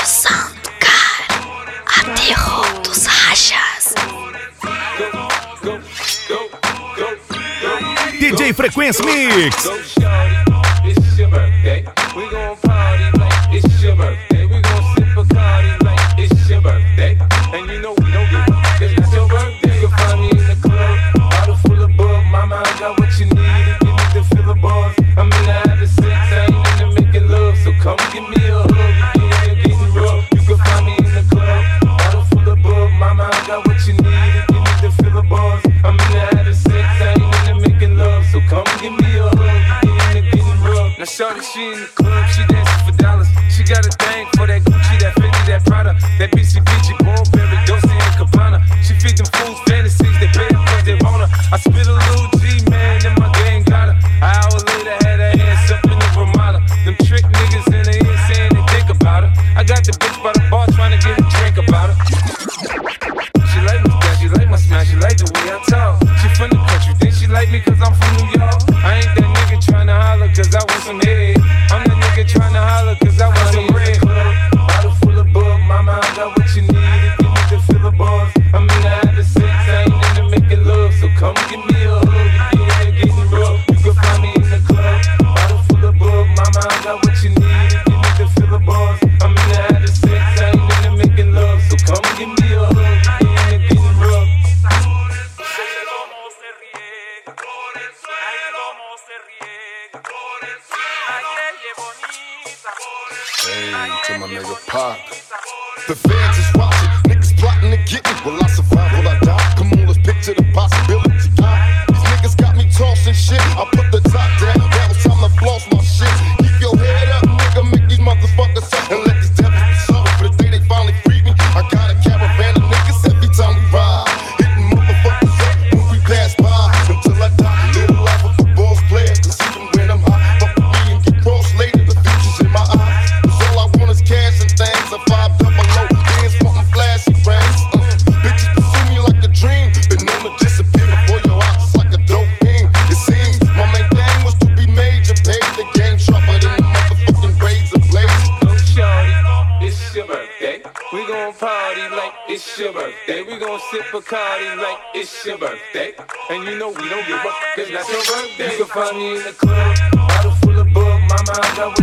Soundcar atterrou dos rachas. DJ Frequência Mix. It's your birthday. We gon' party like it's your birthday. We gon' sip Bacardi like it's your birthday. And you know we don't give up, 'cause it's your birthday. You can find me in the club, bottle full of bug. Mama, I got what you need. You need to feel the buzz. I'm in the having sex, I ain't into making love. So come give me a hug. You get getting rough. You can find me in the club, bottle full of bug. Mama, I got what you need. You need to feel the buzz. I'm in the having sex, I ain't into making love. So come give me a hug. You get getting rough. Now shorty, she in the club, she dancing for dollars. She got a thing for that Gucci, that Fendi, that Prada, that BCBG, Burberry, Dolce and Gabbana. She feed them fools fantasies, they pay her 'cause they want her. I spit a little G, man, and my gang got her. An hour later, had her ass up in the Ramada. Them trick niggas in the ear saying they think about her. I got the bitch by the bar trying to get a drink about her. She like my style, she like my smile, she like the way I talk. She from the country, then she like me 'cause I'm from New York. I ain't that nigga tryna holler 'cause I want some head. I'm the nigga tryna holler 'cause I want some red. Bottle full of bug, mama, I got what you need. If you need to feel the buzz, I'm in the having sex, I ain't into making love. So come give me a hug, if you ain't getting rough. You can find me in the club, bottle full of bug, mama, I got what you need. If you need to feel the buzz, I'm in the having sex, I ain't into making love. So come give me a hug, if you ain't getting rough. Hey, to my nigga Pac. The feds is watching, niggas plotting to get me. Will I survive? Will I die? Come on, let's picture the possibility. These niggas got me tossing shit. I put the top down, now it's time to floss my shit. Keep your head up, nigga, make these motherfuckers up and let these devils be sorry for the day they finally free me. I got a caravan of niggas every time we ride, hitting motherfuckers up when we pass by. Until I die, live a life of a boss player. 'Cause even when I'm high, fuck with me and get crossed later. The future's in my eyes. 'Cause all I want is cash and things. A 500, bands wanting flashy rings. Bitches pursue me like a dream. Been known to disappear before your eyes, it's like a dope king. It seems my main thing was to be major, paid the game sharper than the motherfucking razor blades. Go shorty, it's your birthday. We gon' party like it's your birthday. We gon' sip Bacardi like it's your birthday. And you know we don't give up, 'cause that's your birthday. You can find me in the club, bottle full of bug. Mama, I got what